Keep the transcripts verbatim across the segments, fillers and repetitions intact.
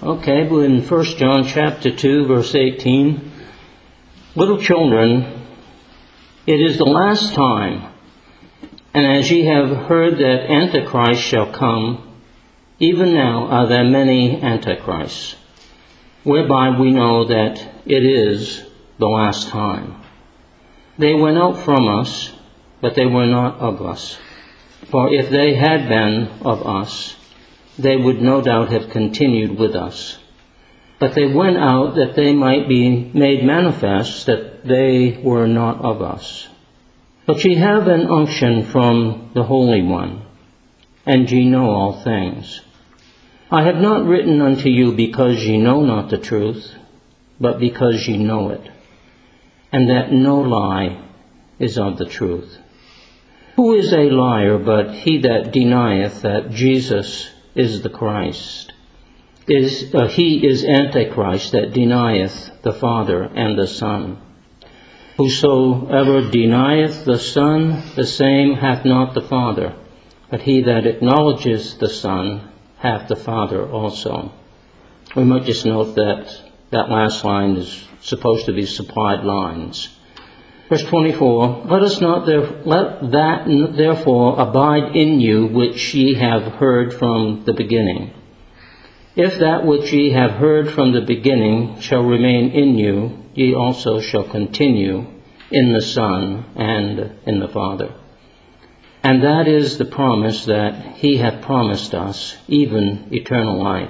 Okay, we're in First John chapter two, verse eighteen. Little children, it is the last time, and as ye have heard that Antichrist shall come, even now are there many Antichrists, whereby we know that it is the last time. They went out from us, but they were not of us. For if they had been of us, they would no doubt have continued with us. But they went out that they might be made manifest that they were not of us. But ye have an unction from the Holy One, and ye know all things. I have not written unto you because ye know not the truth, but because ye know it, and that no lie is of the truth. Who is a liar but he that denieth that Jesus is the Christ? Is uh, he is Antichrist that denieth the Father and the Son. Whosoever denieth the Son, the same hath not the Father, but he that acknowledges the Son hath the Father also. We might just note that that last line is supposed to be supplied lines. Verse twenty-four, let us not there, let that therefore abide in you which ye have heard from the beginning. If that which ye have heard from the beginning shall remain in you, ye also shall continue in the Son and in the Father. And that is the promise that he hath promised us, even eternal life.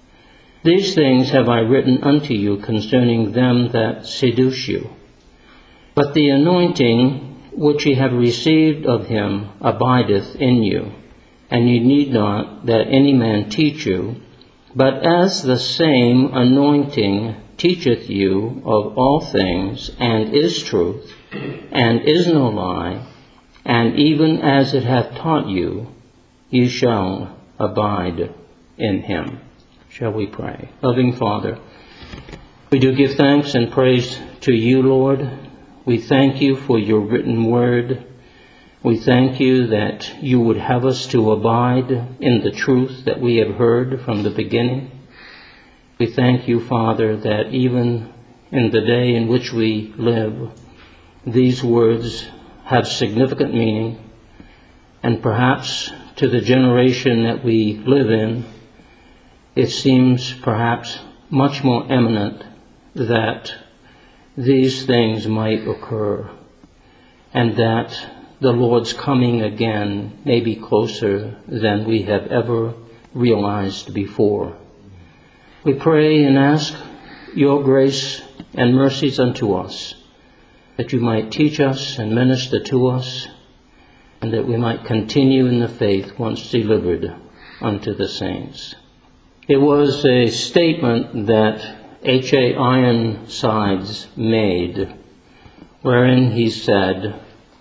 These things have I written unto you concerning them that seduce you. But the anointing which ye have received of him abideth in you, and ye need not that any man teach you, but as the same anointing teacheth you of all things, and is truth, and is no lie, and even as it hath taught you, ye shall abide in him. Shall we pray? Loving Father, we do give thanks and praise to you, Lord. We thank you for your written word. We thank you that you would have us to abide in the truth that we have heard from the beginning. We thank you, Father, that even in the day in which we live, these words have significant meaning, and perhaps to the generation that we live in, it seems perhaps much more eminent that these things might occur, and that the Lord's coming again may be closer than we have ever realized before. We pray and ask your grace and mercies unto us, that you might teach us and minister to us, and that we might continue in the faith once delivered unto the saints. It was a statement that H A Ironsides made, wherein he said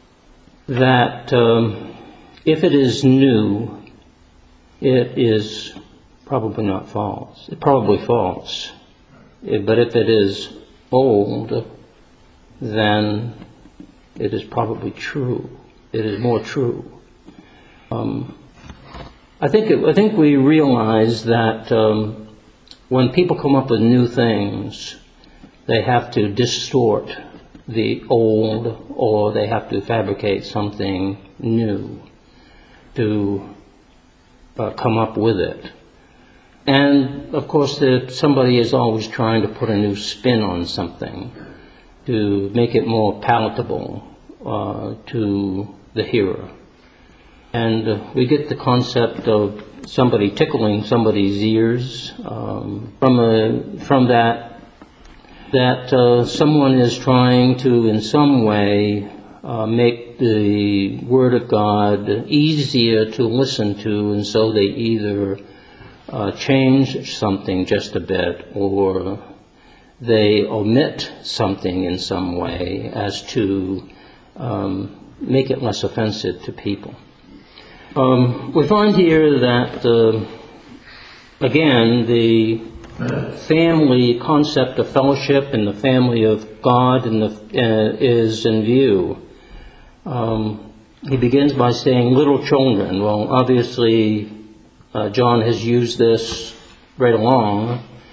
that um, if it is new, it is probably not false. It's probably false. But if it is old, then it is probably true. It is more true. Um, I think it, I think we realize that um, when people come up with new things, they have to distort the old, or they have to fabricate something new to uh, come up with it. And of course, the, somebody is always trying to put a new spin on something to make it more palatable uh, to the hearer. And uh, we get the concept of somebody tickling somebody's ears um, from a, from that that uh, someone is trying to in some way uh, make the Word of God easier to listen to, and so they either uh, change something just a bit, or they omit something in some way as to um, make it less offensive to people. Um, we find here that, uh, again, the family concept of fellowship and the family of God and the, uh, is in view. Um, he begins by saying little children. Well, obviously, uh, John has used this right along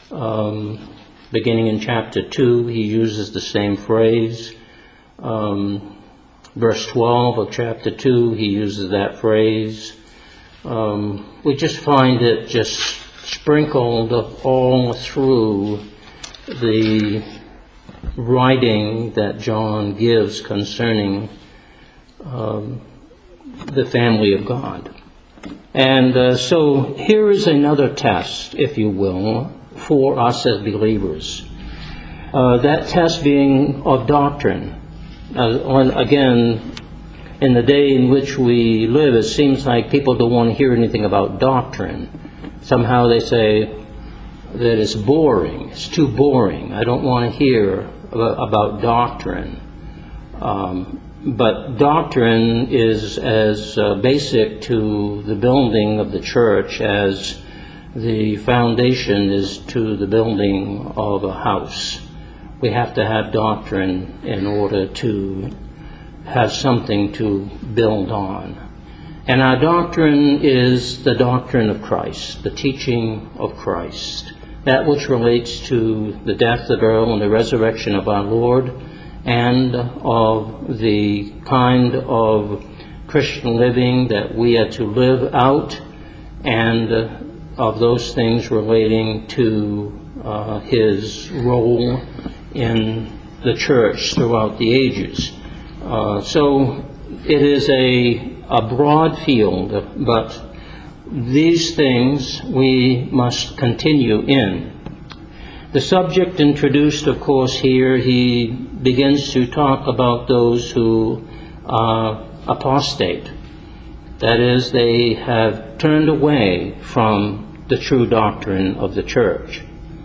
Um, beginning in chapter two, he uses the same phrase. Um, verse twelve of chapter two, he uses that phrase. Um, we just find it just sprinkled all through the writing that John gives concerning um, the family of God. And uh, so here is another test, if you will, for us as believers. Uh, that test being of doctrine. Uh, on, again, in the day in which we live, it seems like people don't want to hear anything about doctrine. Somehow they say that it's boring, it's too boring. I don't want to hear about, about doctrine. Um, but doctrine is as uh, basic to the building of the church as the foundation is to the building of a house. We have to have doctrine in order to have something to build on. And our doctrine is the doctrine of Christ, the teaching of Christ, that which relates to the death, the burial, and the resurrection of our Lord, and of the kind of Christian living that we are to live out, and uh, of those things relating to uh, his role in the church throughout the ages. Uh, so it is a, a broad field, but these things we must continue in. The subject introduced, of course, here, he begins to talk about those who are apostate. That is, they have turned away from the true doctrine of the church.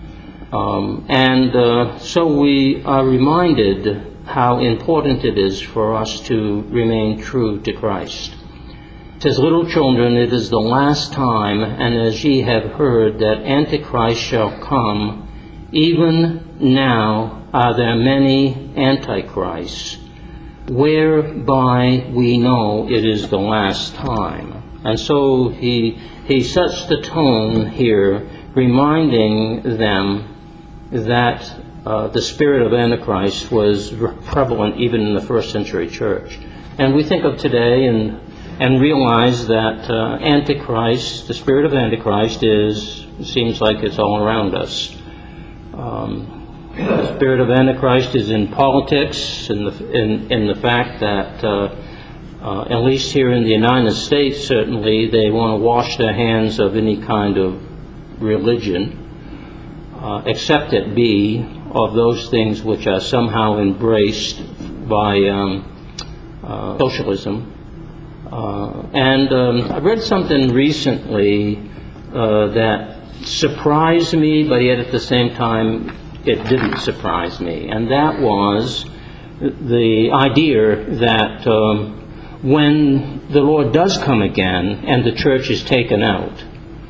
Um, and uh, so we are reminded how important it is for us to remain true to Christ. It says, "Little children, it is the last time, and as ye have heard that Antichrist shall come, even now are there many antichrists, whereby we know it is the last time." And so he he sets the tone here, reminding them that uh, the spirit of Antichrist was prevalent even in the first century church. And we think of today and and realize that uh, Antichrist, the spirit of Antichrist, is seems like it's all around us. Um, the spirit of Antichrist is in politics, in the in, in the fact that uh, uh, at least here in the United States, certainly they want to wash their hands of any kind of religion, uh, except it be of those things which are somehow embraced by um, uh, socialism. Uh, and um, I read something recently uh, that surprised me, but yet at the same time it didn't surprise me. And that was the idea that um, when the Lord does come again and the church is taken out,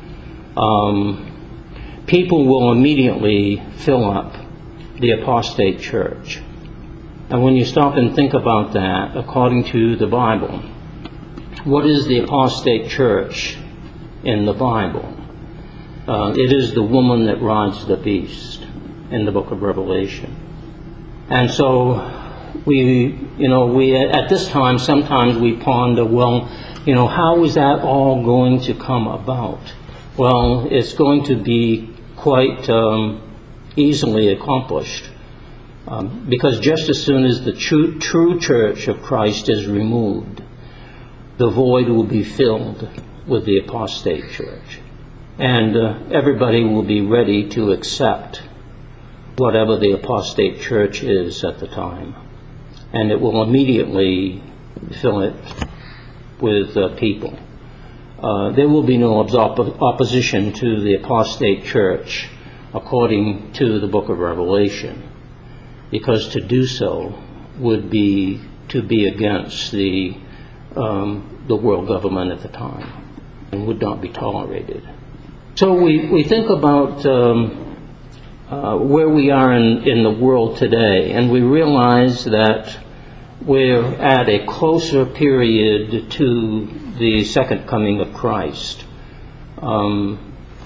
um, people will immediately fill up the apostate church. And when you stop and think about that, according to the Bible, what is the apostate church in the Bible? Uh, it is the woman that rides the beast in the book of Revelation. And so we, you know, we at this time sometimes we ponder, well, you know, how is that all going to come about? Well, it's going to be quite um, easily accomplished, um, because just as soon as the true, true church of Christ is removed, the void will be filled with the apostate church. And uh, everybody will be ready to accept whatever the apostate church is at the time. And it will immediately fill it with uh, people. Uh, there will be no op- opposition to the apostate church according to the book of Revelation, because to do so would be to be against the um, the world government at the time and would not be tolerated. So we, we think about um, uh, where we are in, in the world today, and we realize that we're at a closer period to the second coming of Christ. Um,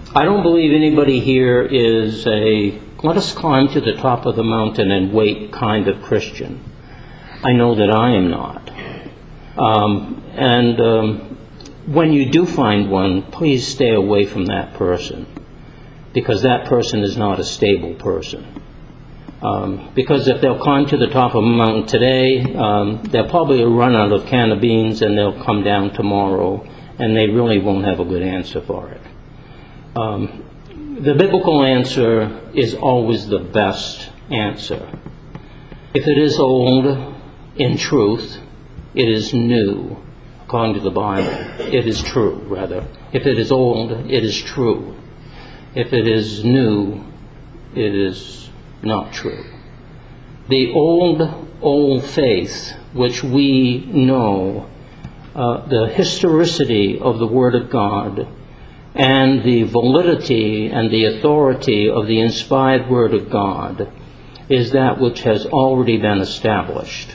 I don't believe anybody here is a let us climb to the top of the mountain and wait kind of Christian. I know that I am not. Um, and um, when you do find one, please stay away from that person, because that person is not a stable person. Um, because if they'll climb to the top of a mountain today, um, they'll probably run out of can of beans and they'll come down tomorrow, and they really won't have a good answer for it. Um, the biblical answer is always the best answer. If it is old in truth, it is new, according to the Bible. It is true, rather. If it is old, it is true. If it is new, it is not true. The old, old faith, which we know, uh, the historicity of the Word of God, and the validity and the authority of the inspired Word of God, is that which has already been established.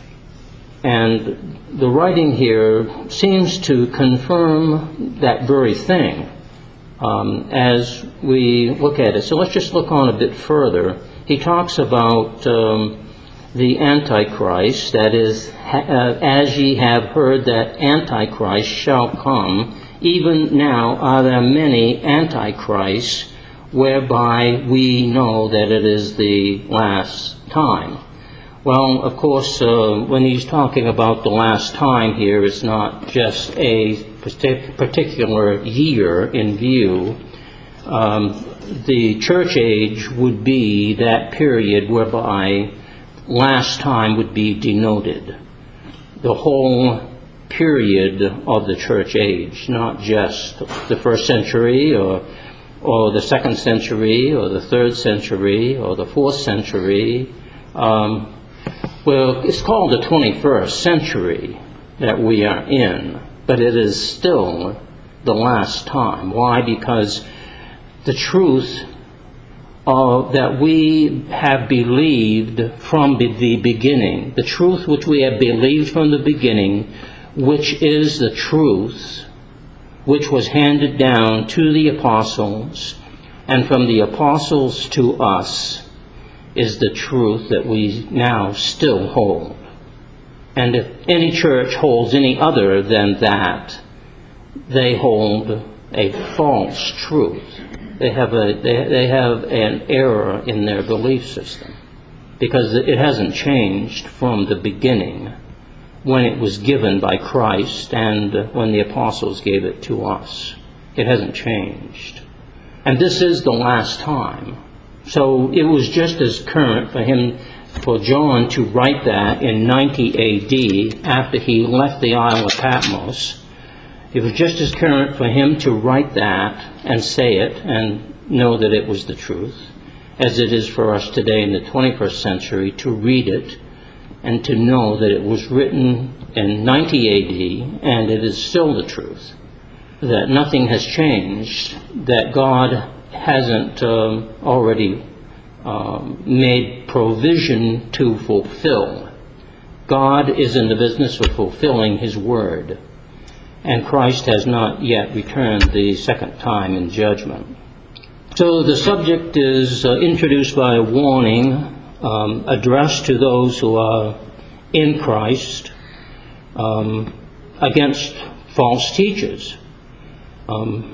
And the writing here seems to confirm that very thing um, as we look at it. So let's just look on a bit further. He talks about um, the Antichrist, that is, ha- uh, as ye have heard that Antichrist shall come, even now are there many Antichrists, whereby we know that it is the last time. Well, of course, uh, when he's talking about the last time here, it's not just a particular year in view. Um, the church age would be that period whereby last time would be denoted. The whole period of the church age, not just the first century or or the second century or the third century or the fourth century. Um, well, it's called the twenty-first century that we are in, but it is still the last time. Why? Because the truth uh, that we have believed from the beginning, the truth which we have believed from the beginning, which is the truth which was handed down to the apostles, and from the apostles to us, is the truth that we now still hold. And if any church holds any other than that, they hold a false truth. They have a they, they have an error in their belief system, because it hasn't changed from the beginning, when it was given by Christ and when the apostles gave it to us. It hasn't changed. And this is the last time. So it was just as current for him, for John to write that in ninety A D after he left the Isle of Patmos. It was just as current for him to write that and say it and know that it was the truth, as it is for us today in the twenty-first century to read it and to know that it was written in ninety A D and it is still the truth, that nothing has changed, that God hasn't um, already um, made provision to fulfill. God is in the business of fulfilling His Word, and Christ has not yet returned the second time in judgment. So the subject is uh, introduced by a warning um, addressed to those who are in Christ um, against false teachers. Um,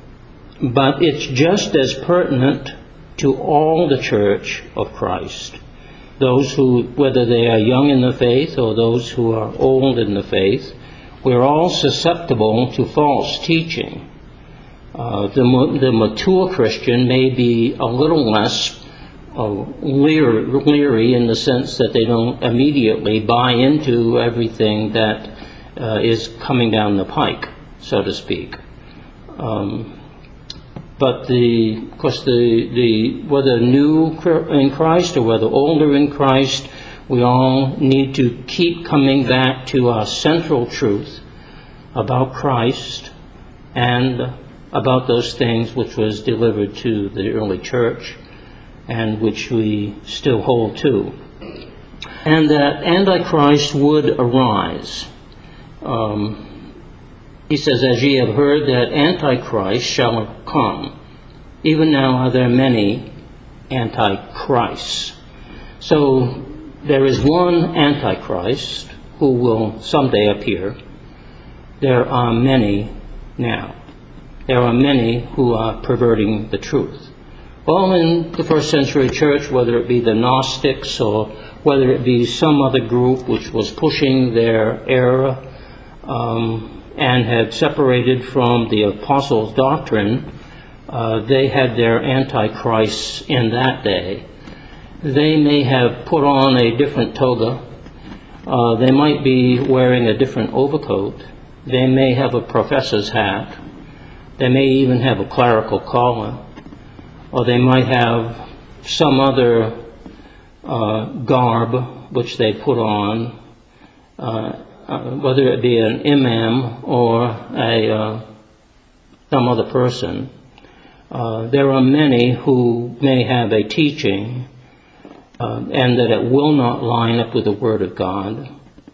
but it's just as pertinent to all the church of Christ. Those who, whether they are young in the faith or those who are old in the faith, we're all susceptible to false teaching. Uh, the, the mature Christian may be a little less uh, leery, leery in the sense that they don't immediately buy into everything that uh, is coming down the pike, so to speak. Um, but the, of course, the, the whether new in Christ or whether older in Christ, we all need to keep coming back to our central truth about Christ and about those things which was delivered to the early church and which we still hold to. And that Antichrist would arise. Um, he says, as ye have heard that Antichrist shall come. even now are there many antichrists. So there is one antichrist who will someday appear. There are many now. There are many who are perverting the truth. Well, in the first century church, whether it be the Gnostics or whether it be some other group which was pushing their error um, and had separated from the apostles' doctrine, uh, they had their antichrists in that day. They may have put on a different toga. Uh, they might be wearing a different overcoat. They may have a professor's hat. They may even have a clerical collar. Or they might have some other uh, garb which they put on, uh, uh, whether it be an imam or a uh, some other person. Uh, there are many who may have a teaching uh, and that it will not line up with the Word of God,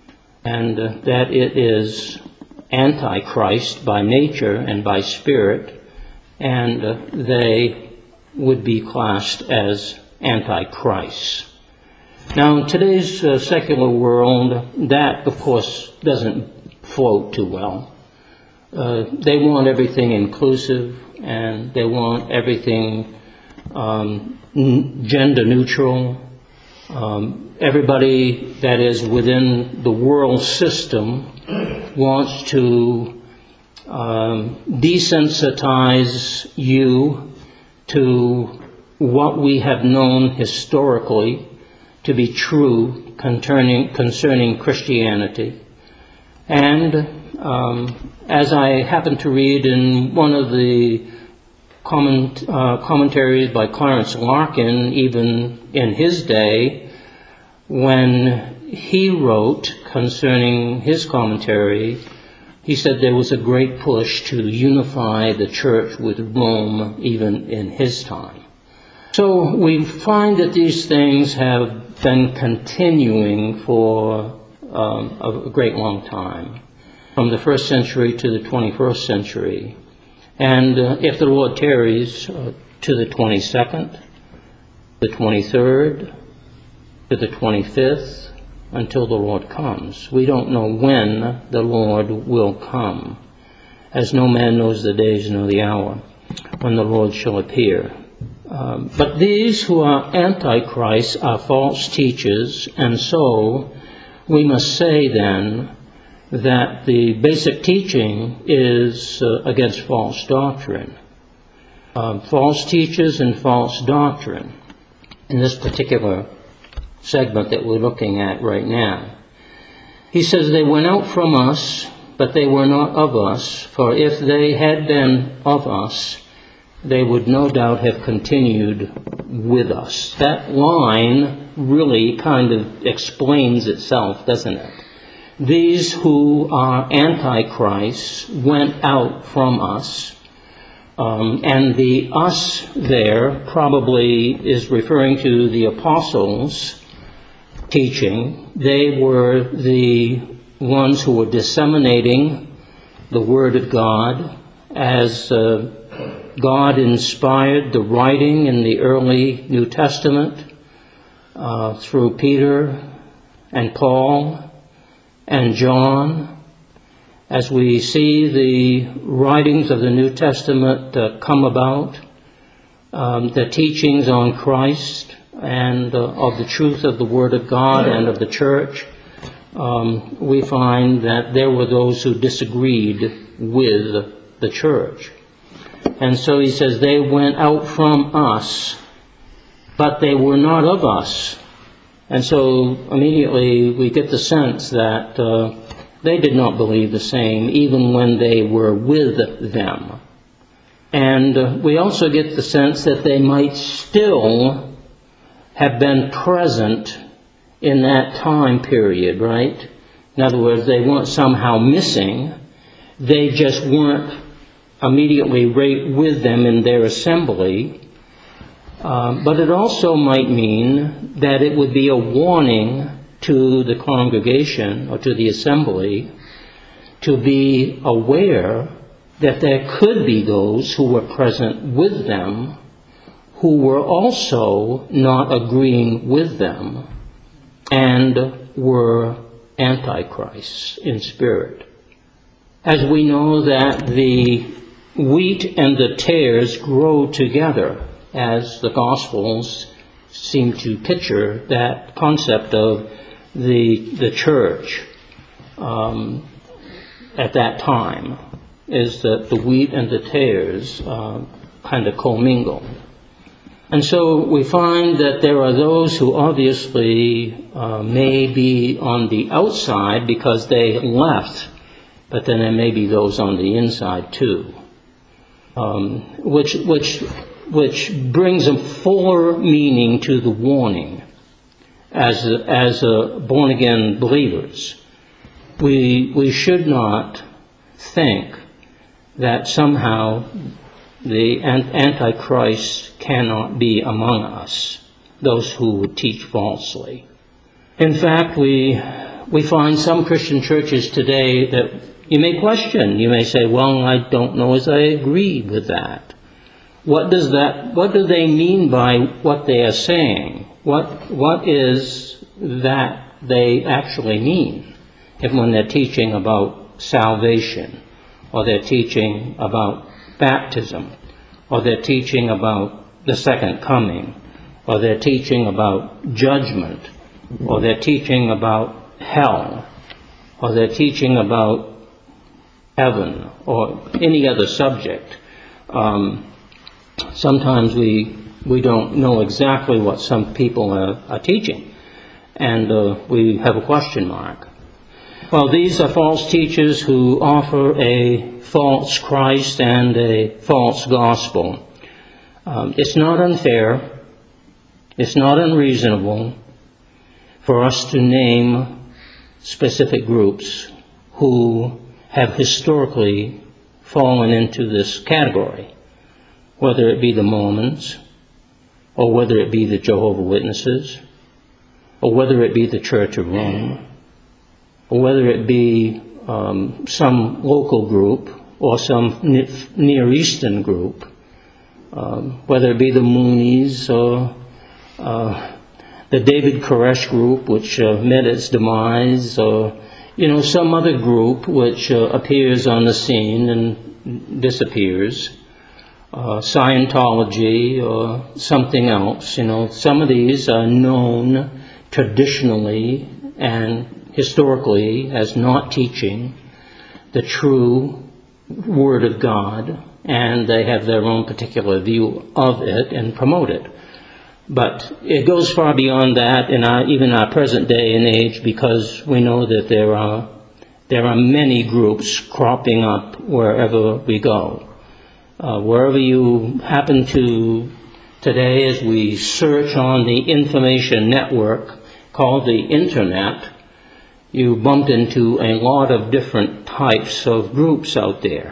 and uh, that it is antichrist by nature and by spirit, and uh, they would be classed as antichrists. Now, in today's uh, secular world, that, of course, doesn't float too well. Uh, they want everything inclusive, and they want everything um, n- gender neutral. Um, everybody that is within the world system wants to um, desensitize you to what we have known historically to be true concerning, concerning Christianity. And um, as I happen to read in one of the comment, uh, commentaries by Clarence Larkin, even in his day, when he wrote concerning his commentary, he said there was a great push to unify the church with Rome even in his time. So we find that these things have been continuing for um, a great long time, from the first century to the twenty-first century. And uh, if the Lord tarries, uh, to the twenty-second, the twenty-third, to the twenty-fifth, until the Lord comes. We don't know when the Lord will come, as no man knows the days nor the hour when the Lord shall appear. Um, but these who are antichrists are false teachers, and so we must say then that the basic teaching is uh, against false doctrine. Um, false teachers and false doctrine in this particular segment that we're looking at right now. He says, they went out from us, but they were not of us, for if they had been of us, they would no doubt have continued with us. That line really kind of explains itself, doesn't it? These who are antichrists went out from us, um, and the us there probably is referring to the apostles' teaching. They were the ones who were disseminating the Word of God as uh, God inspired the writing in the early New Testament uh, through Peter and Paul and John. As we see the writings of the New Testament uh, come about, um, the teachings on Christ and uh, of the truth of the Word of God and of the church, um, we find that there were those who disagreed with the church. And so he says, they went out from us, but they were not of us. And so immediately we get the sense that uh, they did not believe the same, even when they were with them. And uh, we also get the sense that they might still have been present in that time period, right? In other words, they weren't somehow missing. They just weren't immediately right with them in their assembly. Um, but it also might mean that it would be a warning to the congregation or to the assembly to be aware that there could be those who were present with them who were also not agreeing with them and were antichrists in spirit. As we know that the wheat and the tares grow together, as the Gospels seem to picture that concept of the the church um, at that time, is that the wheat and the tares uh, kind of commingle. And so we find that there are those who obviously uh, may be on the outside because they left, but then there may be those on the inside too, um, which which which brings a fuller meaning to the warning as a, as a born again believers. We we should not think that somehow the Antichrist cannot be among us, those who would teach falsely. In fact, we we find some Christian churches today that you may question. You may say, well, I don't know as I agree with that. What does that, what do they mean by what they are saying? What what is that they actually mean if when they're teaching about salvation, or they're teaching about baptism, or they're teaching about the second coming, or they're teaching about judgment, or they're teaching about hell, or they're teaching about heaven, or any other subject. Um, sometimes we we don't know exactly what some people are, are teaching, and uh, we have a question mark. Well, these are false teachers who offer a false Christ and a false gospel. Um, it's not unfair, it's not unreasonable for us to name specific groups who have historically fallen into this category, whether it be the Mormons, or whether it be the Jehovah's Witnesses, or whether it be the Church of Rome, or whether it be um, some local group or some Near Eastern group, um, whether it be the Moonies or uh, the David Koresh group, which uh, met its demise, or you know some other group which uh, appears on the scene and disappears, uh, Scientology or something else. You know, some of these are known traditionally and historically as not teaching the true Word of God, and they have their own particular view of it and promote it. But it goes far beyond that in our, even our present day and age, because we know that there are there are many groups cropping up wherever we go. Uh, wherever you happen to today, as we search on the information network called the Internet, you bump into a lot of different types of groups out there.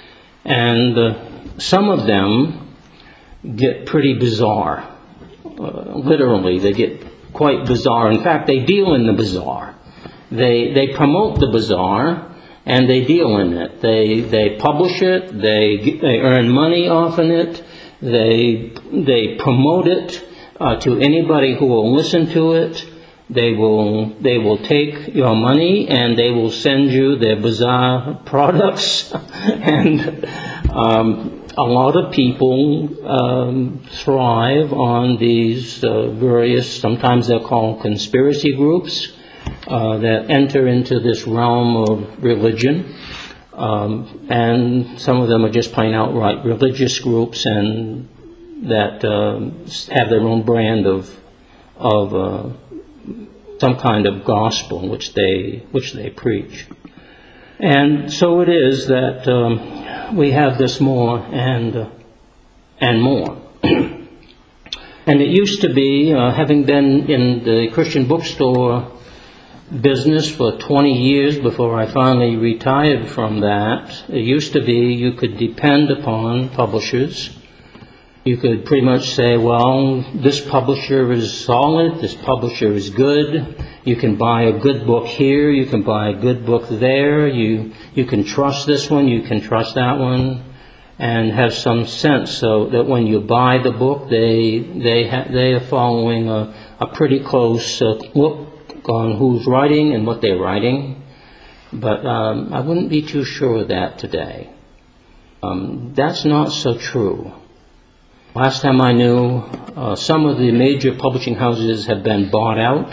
And uh, some of them get pretty bizarre. Uh, literally, they get quite bizarre. In fact, they deal in the bizarre. They they promote the bizarre, and they deal in it. They they publish it. They they earn money off of it. They they promote it uh, to anybody who will listen to it. They will they will take your money and they will send you their bizarre products, and um, a lot of people um, thrive on these uh, various, sometimes they're called conspiracy groups, uh, that enter into this realm of religion, um, and some of them are just plain outright religious groups, and that uh, have their own brand of of uh, some kind of gospel which they which they preach. And so it is that um, we have this more and uh, and more. And it used to be, uh, having been in the Christian bookstore business for twenty years before I finally retired from that, it used to be you could depend upon publishers You could pretty much say, well, this publisher is solid, this publisher is good, you can buy a good book here, you can buy a good book there, you, you can trust this one, you can trust that one, and have some sense so that when you buy the book, they they ha- they are following a, a pretty close uh, look on who's writing and what they're writing. But um, I wouldn't be too sure of that today. Um, that's not so true. Last time I knew, uh, some of the major publishing houses have been bought out,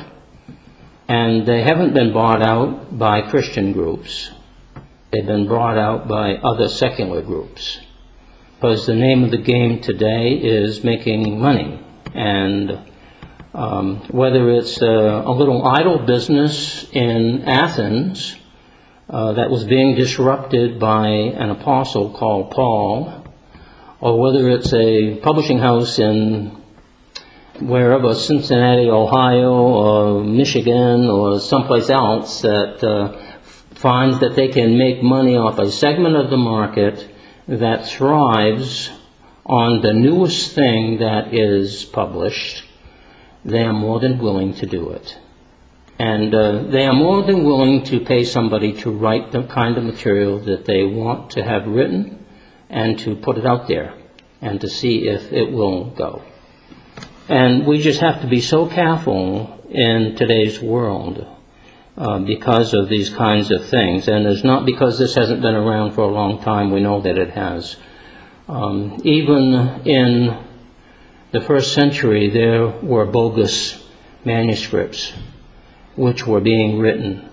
and they haven't been bought out by Christian groups. They've been bought out by other secular groups. Because the name of the game today is making money. And um, whether it's a, a little idle business in Athens uh, that was being disrupted by an apostle called Paul, or whether it's a publishing house in wherever, Cincinnati, Ohio, or Michigan, or someplace else that uh, finds that they can make money off a segment of the market that thrives on the newest thing that is published, they are more than willing to do it. And uh, they are more than willing to pay somebody to write the kind of material that they want to have written, and to put it out there and to see if it will go. And we just have to be so careful in today's world uh, because of these kinds of things. And it's not because this hasn't been around for a long time. We know that it has. Um, even in the first century, there were bogus manuscripts which were being written,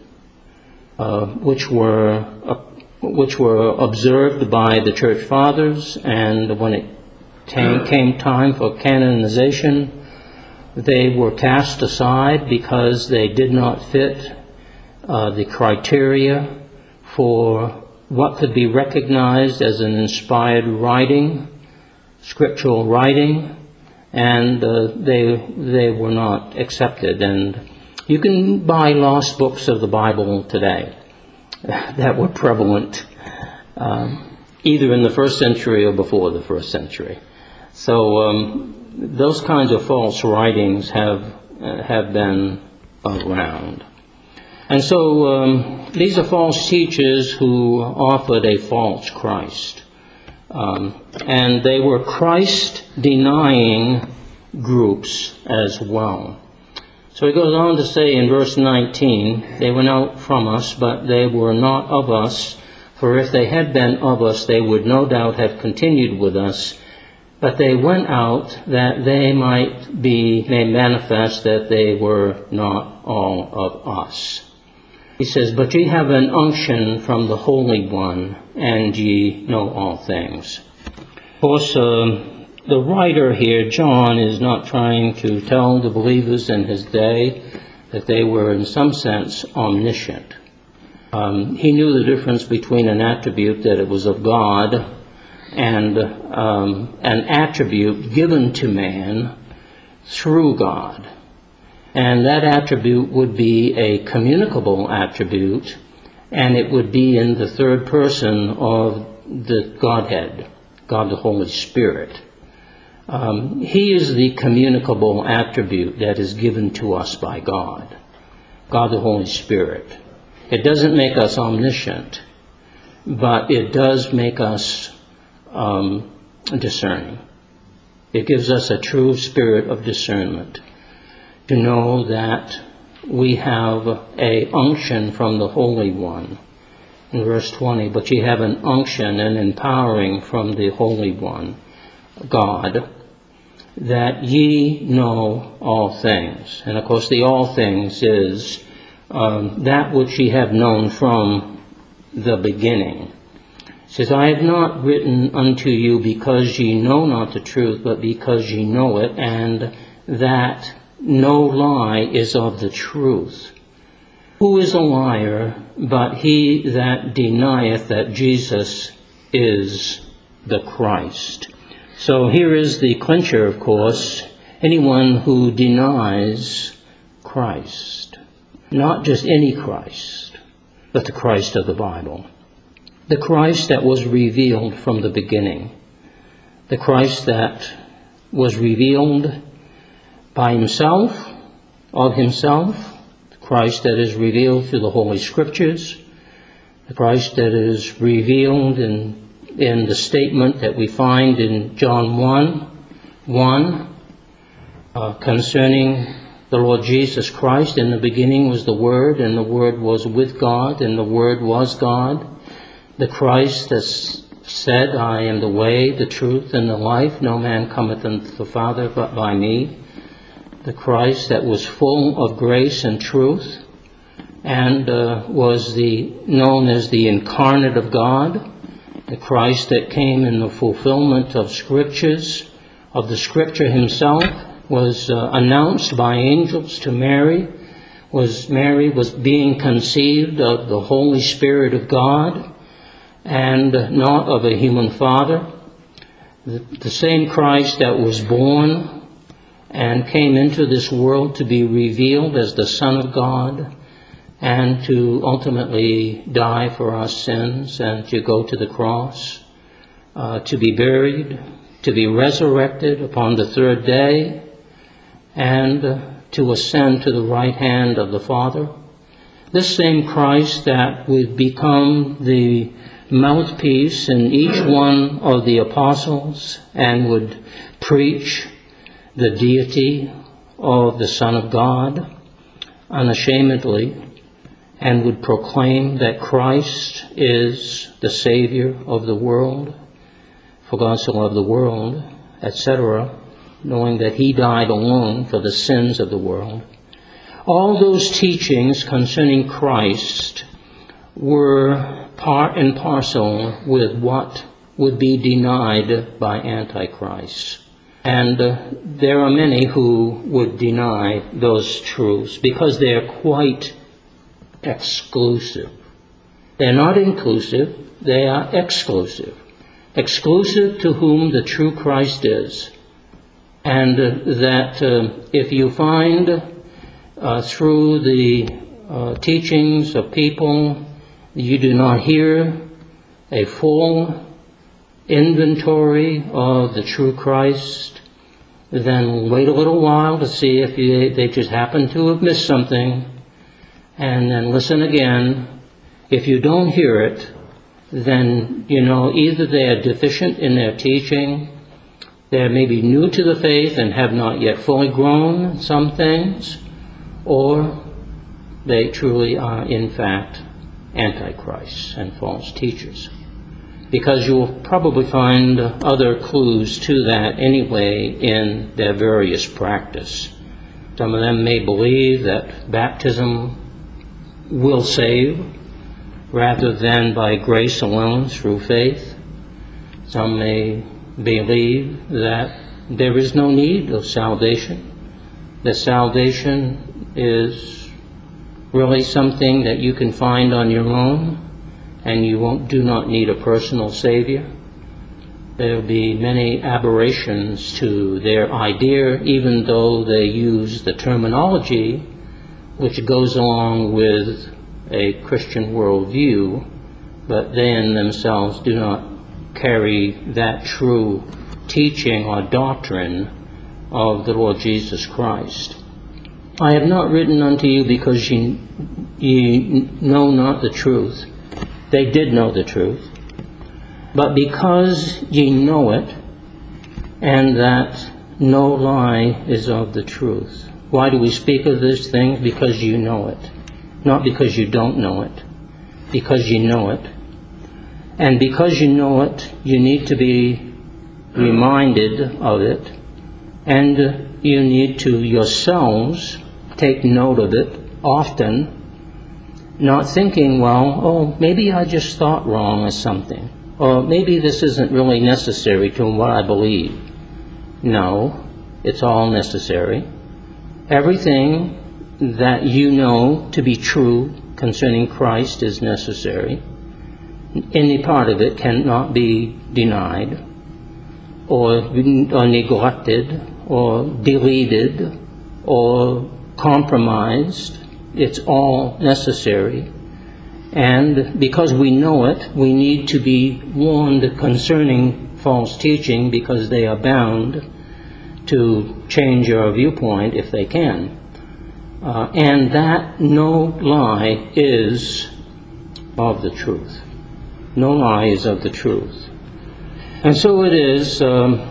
uh, which were uh, which were observed by the church fathers, and when it came, came time for canonization, they were cast aside because they did not fit uh, the criteria for what could be recognized as an inspired writing, scriptural writing, and uh, they they were not accepted. And you can buy lost books of the Bible today that were prevalent um, either in the first century or before the first century. So um, those kinds of false writings have uh, have been around. And so um, these are false teachers who offered a false Christ. Um, and they were Christ-denying groups as well. So he goes on to say in verse nineteen, they went out from us, but they were not of us. For if they had been of us, they would no doubt have continued with us. But they went out that they might be made manifest that they were not all of us. He says, but ye have an unction from the Holy One, and ye know all things. Of course, uh, the writer here, John, is not trying to tell the believers in his day that they were in some sense omniscient. Um, he knew the difference between an attribute that it was of God and um, an attribute given to man through God. And that attribute would be a communicable attribute, and it would be in the third person of the Godhead, God the Holy Spirit. Um, he is the communicable attribute that is given to us by God, God the Holy Spirit. It doesn't make us omniscient, but it does make us um, discerning. It gives us a true spirit of discernment to know that we have a unction from the Holy One. In verse twenty, but ye have an unction and empowering from the Holy One, God, that ye know all things. And of course the all things is um, that which ye have known from the beginning. It says, I have not written unto you because ye know not the truth, but because ye know it, and that no lie is of the truth. Who is a liar but he that denieth that Jesus is the Christ? So here is the clincher, of course, anyone who denies Christ. Not just any Christ, but the Christ of the Bible. The Christ that was revealed from the beginning. The Christ that was revealed by himself, of himself, the Christ that is revealed through the Holy Scriptures, the Christ that is revealed in, in the statement that we find in John one, one, uh, concerning the Lord Jesus Christ. In the beginning was the Word, and the Word was with God, and the Word was God. The Christ that said, I am the way, the truth, and the life. No man cometh unto the Father but by me. The Christ that was full of grace and truth, and uh, was the known as the incarnate of God. The Christ that came in the fulfillment of Scriptures, of the Scripture himself, was uh, announced by angels to Mary. Was Mary was being conceived of the Holy Spirit of God, and not of a human father. The, the same Christ that was born and came into this world to be revealed as the Son of God, and to ultimately die for our sins, and to go to the cross, uh, to be buried, to be resurrected upon the third day, and uh, to ascend to the right hand of the Father. This same Christ that would become the mouthpiece in each one of the apostles and would preach the deity of the Son of God unashamedly, and would proclaim that Christ is the Savior of the world, for God so loved the world, et cetera, knowing that he died alone for the sins of the world. All those teachings concerning Christ were part and parcel with what would be denied by Antichrist. And uh, there are many who would deny those truths because they are quite exclusive. They're not inclusive, they are exclusive. Exclusive to whom the true Christ is. And uh, that uh, if you find uh, through the uh, teachings of people, you do not hear a full inventory of the true Christ, then wait a little while to see if you, they just happen to have missed something, and then listen again. If you don't hear it, then, you know, either they are deficient in their teaching, they may be new to the faith and have not yet fully grown in some things, or they truly are, in fact, antichrists and false teachers. Because you'll probably find other clues to that anyway in their various practice. Some of them may believe that baptism will save rather than by grace alone through faith. Some may believe that there is no need of salvation, that salvation is really something that you can find on your own, and you won't, do not need a personal Savior. There will be many aberrations to their idea, even though they use the terminology which goes along with a Christian worldview, but they in themselves do not carry that true teaching or doctrine of the Lord Jesus Christ. I have not written unto you because ye, ye know not the truth. They did know the truth, but because ye know it, and that no lie is of the truth. Why do we speak of these things? Because you know it. Not because you don't know it. Because you know it. And because you know it, you need to be reminded of it, and you need to yourselves take note of it often, not thinking, well, oh, maybe I just thought wrong or something, or maybe this isn't really necessary to what I believe. No, it's all necessary. Everything that you know to be true concerning Christ is necessary. Any part of it cannot be denied or, or neglected or deleted or compromised. It's all necessary. And because we know it, we need to be warned concerning false teaching because they abound. to change our viewpoint if they can. Uh, and that no lie is of the truth. No lie is of the truth. And so it is, um,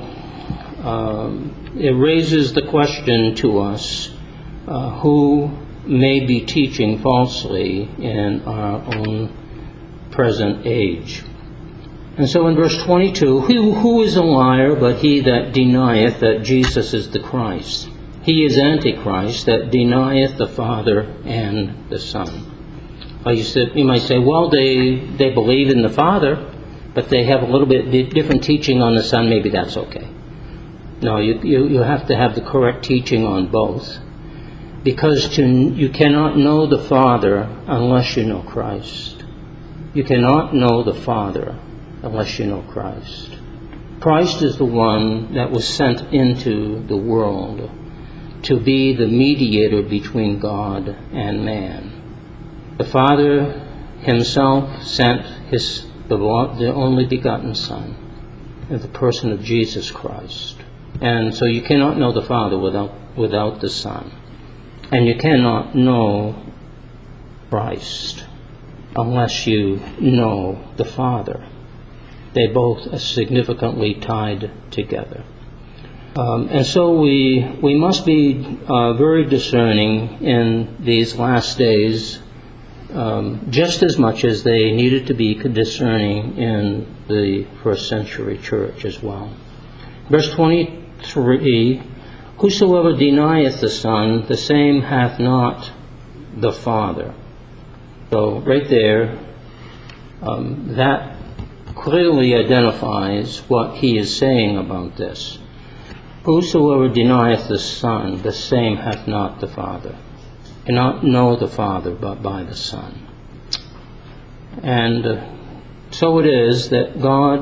um, it raises the question to us, uh, who may be teaching falsely in our own present age. And so in verse twenty-two, who, who is a liar but he that denieth that Jesus is the Christ? He is Antichrist that denieth the Father and the Son. Well, you, said, you might say, well, they, they believe in the Father, but they have a little bit different teaching on the Son. Maybe that's okay. No, you, you, you have to have the correct teaching on both. Because to, you cannot know the Father unless you know Christ. You cannot know the Father unless you know Christ. Christ is the one that was sent into the world to be the mediator between God and man. The Father himself sent his the, the only begotten Son in the person of Jesus Christ. And so you cannot know the Father without, without the Son. And you cannot know Christ unless you know the Father. They both are significantly tied together. Um, and so we we must be uh, very discerning in these last days, um, just as much as they needed to be discerning in the first century church as well. Verse twenty-three, whosoever denieth the Son, the same hath not the Father. So right there, um, that clearly identifies what he is saying about this. Whosoever denieth the Son, the same hath not the Father. Cannot know the Father but by the Son. And uh, so it is that God,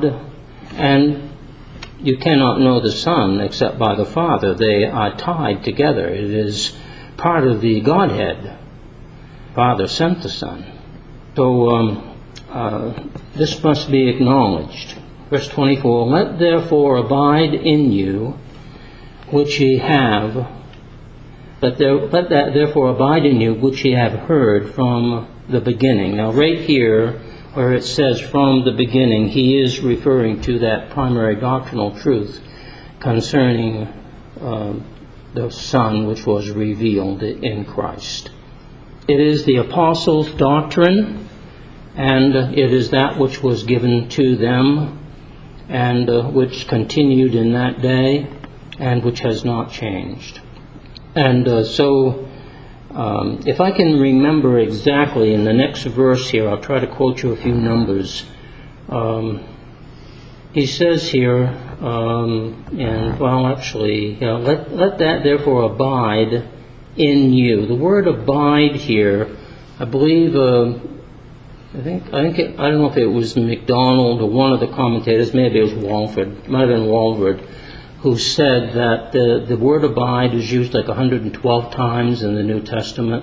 and you cannot know the Son except by the Father. They are tied together. It is part of the Godhead. Father sent the Son. So um, uh, this must be acknowledged. Verse twenty-four, let therefore abide in you which ye have, let, there, let that therefore abide in you which ye have heard from the beginning. Now right here, where it says from the beginning, he is referring to that primary doctrinal truth concerning uh, the Son which was revealed in Christ. It is the apostles' doctrine, and it is that which was given to them, and uh, which continued in that day, and which has not changed. And uh, so, um, if I can remember exactly in the next verse here, I'll try to quote you a few numbers. Um, he says here, um, and well, actually, you know, let let that therefore abide in you. The word abide here, I believe, uh, I think I think it, I don't know if it was MacDonald or one of the commentators, maybe it was Walford, it might have been Walford, who said that the, the word abide is used like one hundred twelve times in the New Testament.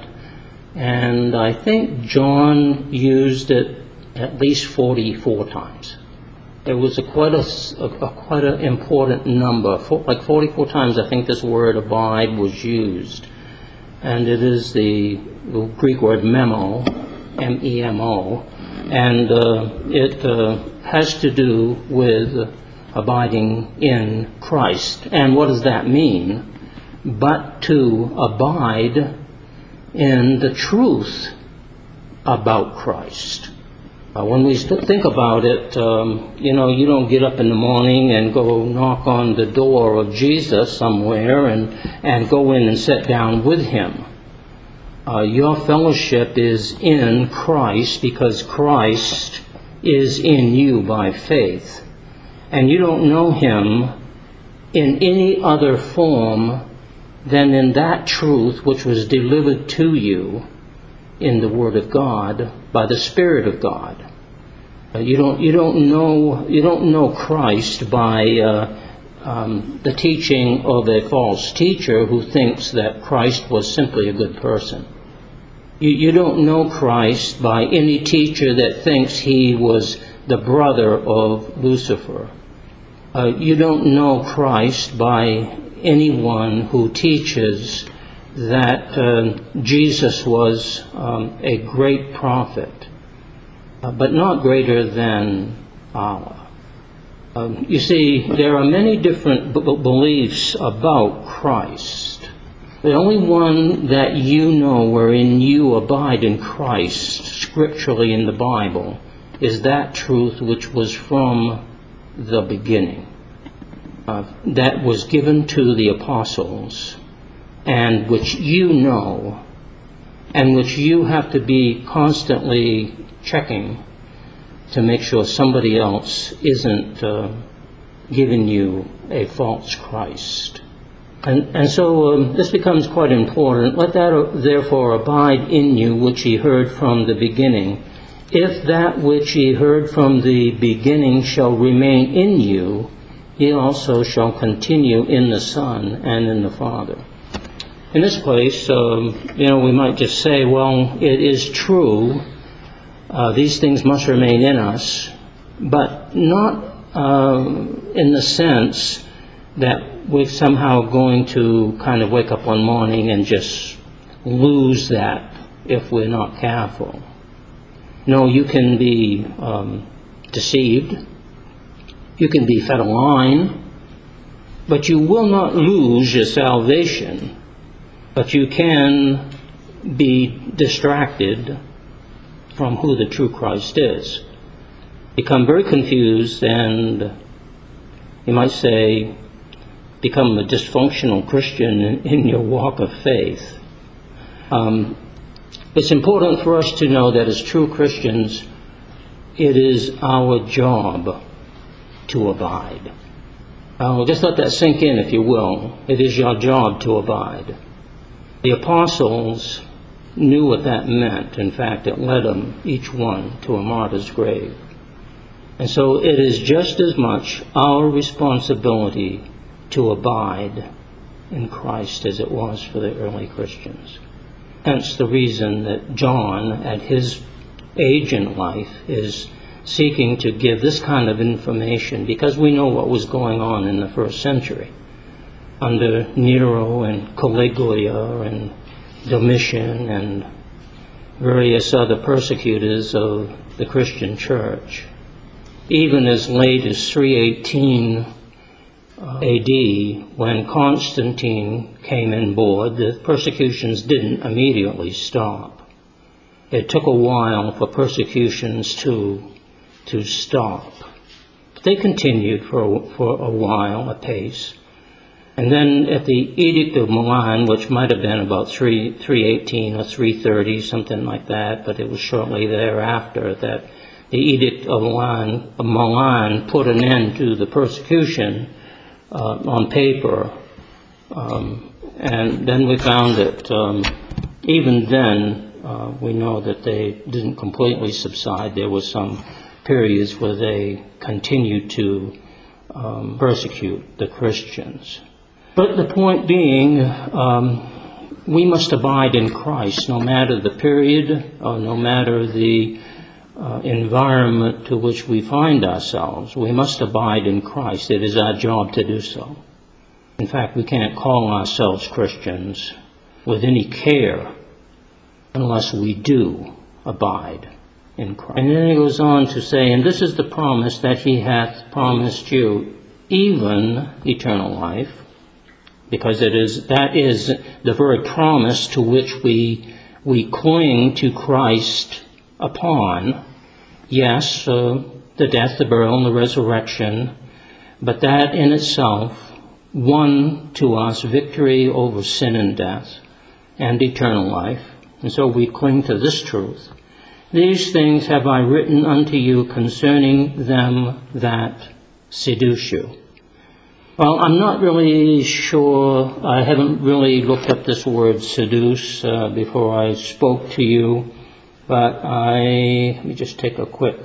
And I think John used it at least forty-four times. It was a quite a, a, a quite an important number. For, like forty-four times I think this word abide was used. And it is the, the Greek word memo, M E M O. And uh, it uh, has to do with abiding in Christ. And what does that mean? But to abide in the truth about Christ. Uh, when we st- think about it, um, you know, you don't get up in the morning and go knock on the door of Jesus somewhere and, and go in and sit down with him. Uh, your fellowship is in Christ because Christ is in you by faith. And you don't know him in any other form than in that truth which was delivered to you in the Word of God by the Spirit of God. Uh, you don't you don't know you don't know Christ by uh, um, the teaching of a false teacher who thinks that Christ was simply a good person. You, you don't know Christ by any teacher that thinks he was the brother of Lucifer. Uh, you don't know Christ by anyone who teaches that uh, Jesus was um, a great prophet, uh, but not greater than Allah. Um, you see, there are many different b- beliefs about Christ. The only one that you know wherein you abide in Christ, scripturally in the Bible, is that truth which was from the beginning, uh, that was given to the apostles, and which you know, and which you have to be constantly checking to make sure somebody else isn't uh, giving you a false Christ. And, and so um, this becomes quite important. Let that uh, therefore abide in you which ye heard from the beginning. If that which ye heard from the beginning shall remain in you, ye also shall continue in the Son and in the Father. In this place, um, you know, we might just say, well, it is true, uh, these things must remain in us, but not uh, in the sense that we're somehow going to kind of wake up one morning and just lose that if we're not careful. No, you can be um, deceived, you can be fed a line, but you will not lose your salvation. But you can be distracted from who the true Christ is. Become very confused and, you might say, become a dysfunctional Christian in, in your walk of faith. Um, it's important for us to know that as true Christians, it is our job to abide. Uh, just let that sink in, if you will. It is your job to abide. The apostles knew what that meant. In fact, it led them, each one, to a martyr's grave. And so it is just as much our responsibility to abide in Christ as it was for the early Christians. Hence the reason that John, at his age in life, is seeking to give this kind of information, because we know what was going on in the first century under Nero and Caligula and Domitian and various other persecutors of the Christian church. Even as late as three eighteen uh, A D, when Constantine came on board, the persecutions didn't immediately stop. It took a while for persecutions to to stop. They continued for, for a while, a pace. And then at the Edict of Milan, which might have been about three eighteen or three thirty, something like that, but it was shortly thereafter that the Edict of Milan, of Milan put an end to the persecution uh, on paper. Um, and then we found that um, even then, uh, we know that they didn't completely subside. There was some periods where they continued to um, persecute the Christians. But the point being, um, we must abide in Christ no matter the period or no matter the uh, environment to which we find ourselves. We must abide in Christ. It is our job to do so. In fact, we can't call ourselves Christians with any care unless we do abide in Christ. And then he goes on to say, and this is the promise that he hath promised you, even eternal life, because it is that is the very promise to which we we cling to Christ upon. Yes, uh, the death, the burial, and the resurrection, but that in itself won to us victory over sin and death and eternal life. And so we cling to this truth. These things have I written unto you concerning them that seduce you. Well, I'm not really sure. I haven't really looked up this word seduce uh, before I spoke to you, but I, let me just take a quick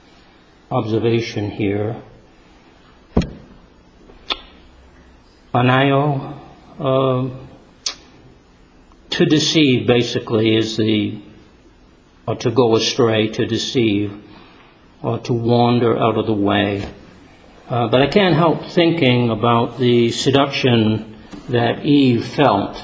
observation here. Panaio, uh, to deceive basically is the, or to go astray, to deceive, or to wander out of the way. Uh, but I can't help thinking about the seduction that Eve felt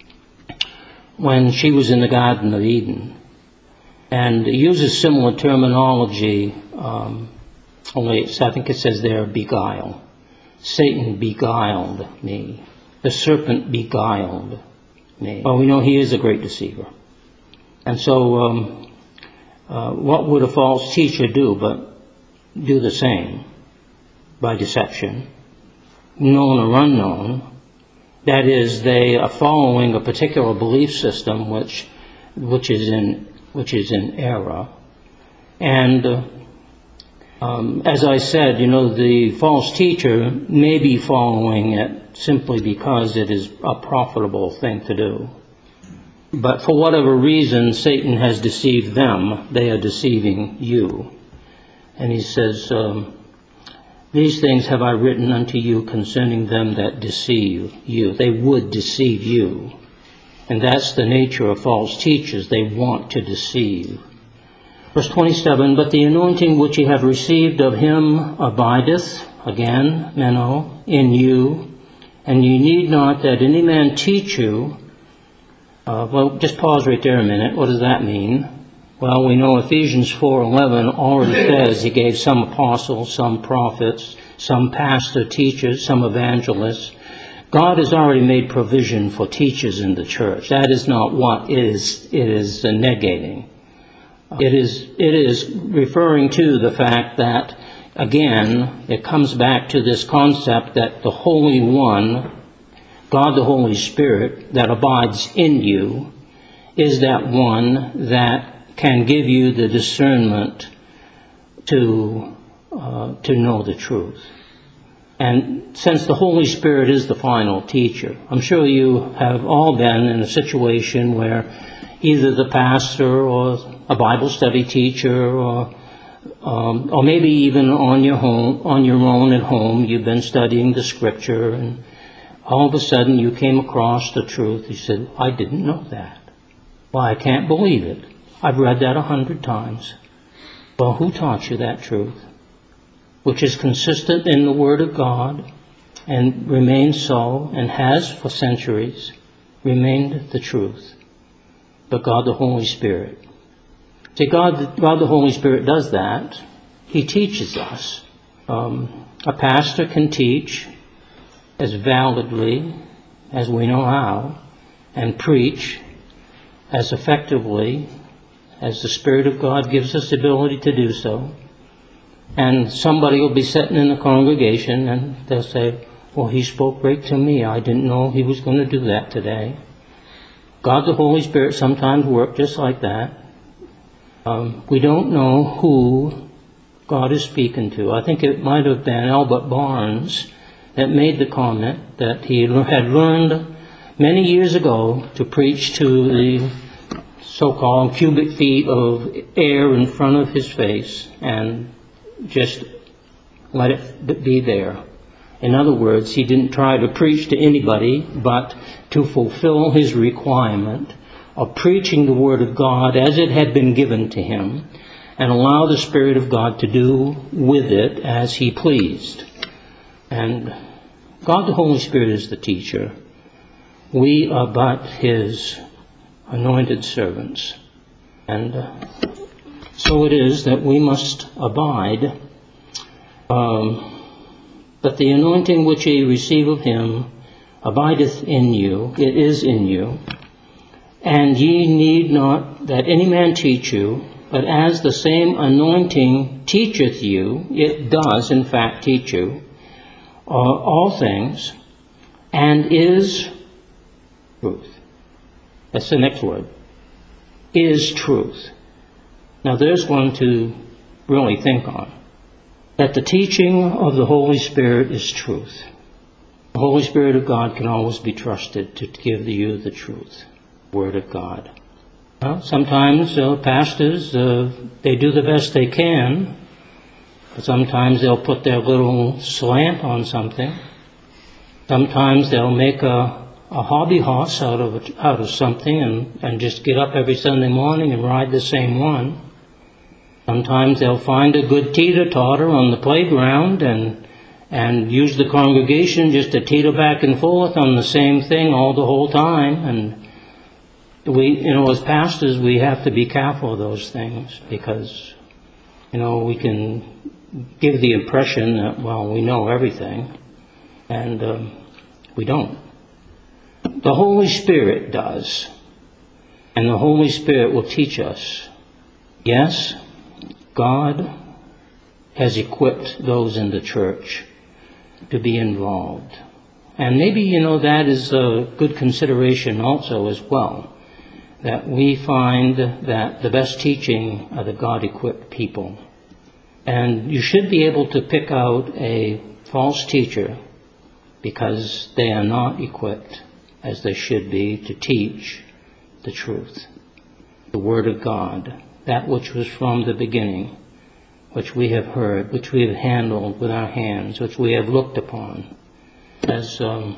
when she was in the Garden of Eden. And it uses similar terminology, um, only it's, I think it says there, beguile. Satan beguiled me. The serpent beguiled me. Well, we know he is a great deceiver. And so um, uh, what would a false teacher do but do the same by deception, known or unknown? That is, they are following a particular belief system which which is in which is in error. And uh, um, as I said, you know, the false teacher may be following it simply because it is a profitable thing to do. But for whatever reason, Satan has deceived them. They are deceiving you. And he says, um, these things have I written unto you concerning them that deceive you. They would deceive you. And that's the nature of false teachers. They want to deceive. Verse twenty-seven, but the anointing which ye have received of him abideth, again, meno, in you, and ye need not that any man teach you. Uh, well, just pause right there a minute. What does that mean? Well, we know Ephesians four eleven already says he gave some apostles, some prophets, some pastor teachers, some evangelists. God has already made provision for teachers in the church. That is not what it is, it is negating. It is, it is referring to the fact that, again, it comes back to this concept that the Holy One, God the Holy Spirit, that abides in you, is that one that can give you the discernment to uh, to know the truth. And since the Holy Spirit is the final teacher, I'm sure you have all been in a situation where either the pastor or a Bible study teacher or um, or maybe even on your home, on your own at home, you've been studying the Scripture, and all of a sudden you came across the truth. You said, I didn't know that. Well, I can't believe it. I've read that a hundred times. Well, who taught you that truth? Which is consistent in the Word of God and remains so and has for centuries remained the truth. But God the Holy Spirit. See, God, God the Holy Spirit does that. He teaches us. Um, a pastor can teach as validly as we know how, and preach as effectively as the Spirit of God gives us the ability to do so. And somebody will be sitting in the congregation and they'll say, well, he spoke right to me. I didn't know he was going to do that today. God the Holy Spirit sometimes works just like that. Um, we don't know who God is speaking to. I think it might have been Albert Barnes that made the comment that he had learned many years ago to preach to the so-called cubic feet of air in front of his face and just let it be there. In other words, he didn't try to preach to anybody, but to fulfill his requirement of preaching the Word of God as it had been given to him and allow the Spirit of God to do with it as he pleased. And God the Holy Spirit is the teacher. We are but his anointed servants. And uh, so it is that we must abide. Um, but the anointing which ye receive of him abideth in you, it is in you. And ye need not that any man teach you, but as the same anointing teacheth you, it does in fact teach you, uh, all things, and is truth. That's the next word. Is truth. Now there's one to really think on. That the teaching of the Holy Spirit is truth. The Holy Spirit of God can always be trusted to give you the truth. Word of God. Well, sometimes uh, pastors, uh, they do the best they can. But sometimes they'll put their little slant on something. Sometimes they'll make a a hobby horse out of it, out of something and, and just get up every Sunday morning and ride the same one. Sometimes they'll find a good teeter-totter on the playground and and use the congregation just to teeter back and forth on the same thing all the whole time. And we, you know, as pastors, we have to be careful of those things, because, you know, we can give the impression that, well, we know everything, and um, we don't. The Holy Spirit does, and the Holy Spirit will teach us. Yes, God has equipped those in the church to be involved. And maybe, you know, that is a good consideration also as well, that we find that the best teaching are the God-equipped people. And you should be able to pick out a false teacher because they are not equipped as they should be to teach the truth, the Word of God, that which was from the beginning, which we have heard, which we have handled with our hands, which we have looked upon. As um,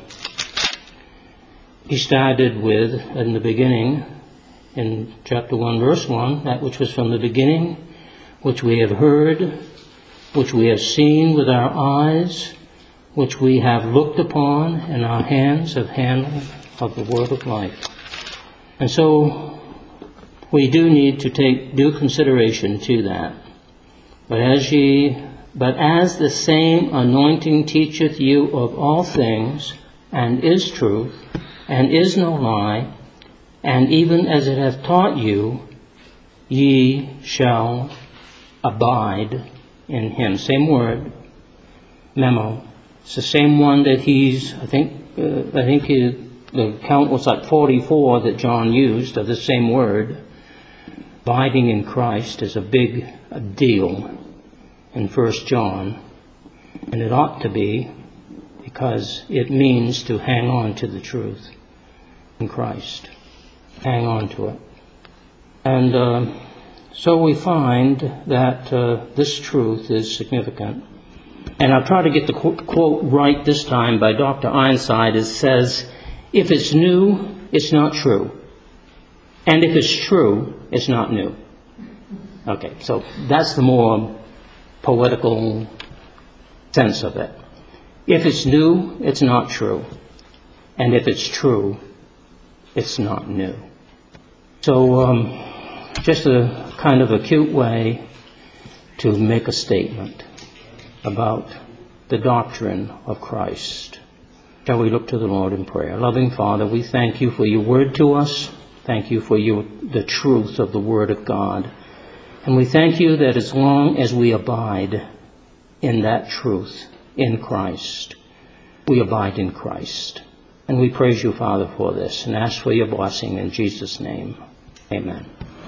he started with in the beginning, in chapter one, verse one, that which was from the beginning, which we have heard, which we have seen with our eyes, which we have looked upon, and our hands have handled of the word of life. And so we do need to take due consideration to that. But as ye, but as the same anointing teacheth you of all things, and is truth, and is no lie, and even as it hath taught you, ye shall abide in him. Same word, memo. It's the same one that he's, I think, uh, I think he, the count was like forty-four that John used of the same word. Abiding in Christ is a big deal in First John, and it ought to be, because it means to hang on to the truth in Christ. Hang on to it. And uh, so we find that uh, this truth is significant. And I'll try to get the qu- quote right this time by Doctor Ironside. It says, if it's new, it's not true. And if it's true, it's not new. Okay, so that's the more poetical sense of it. If it's new, it's not true. And if it's true, it's not new. So um, just a kind of a cute way to make a statement about the doctrine of Christ. Shall we look to the Lord in prayer? Loving Father, we thank you for your word to us. Thank you for your, the truth of the word of God. And we thank you that as long as we abide in that truth, in Christ, we abide in Christ. And we praise you, Father, for this, and ask for your blessing in Jesus' name. Amen.